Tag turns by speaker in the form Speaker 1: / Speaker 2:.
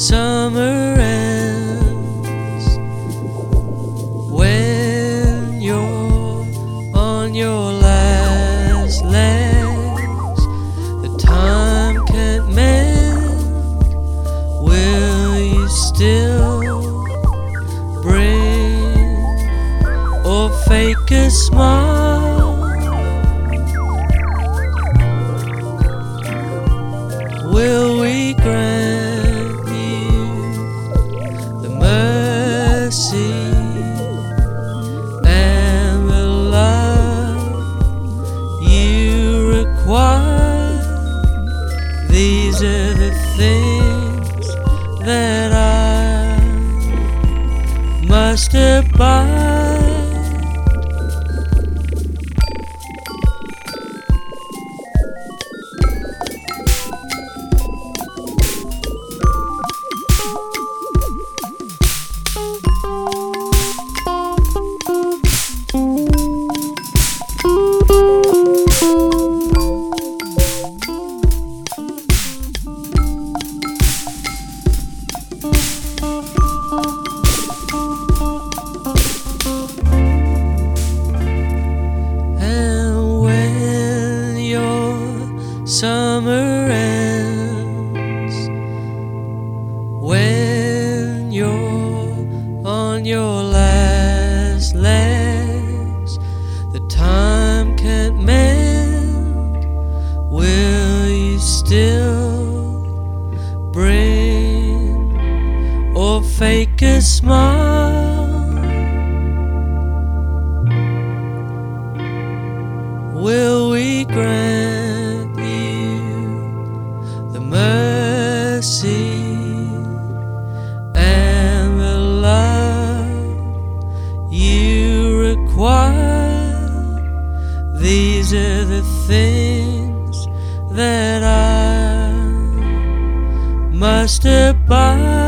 Speaker 1: summer ends, when you're on your last legs, the time can't mend. Will you still bring or fake a smile? Will we grant you the mercy and the love you require? These are the things that I must abide. Summer ends, when you're on your last legs, the time can't mend. Will you still bring or fake a smile? Will we grant the mercy and the love you require? These are the things that I must abide.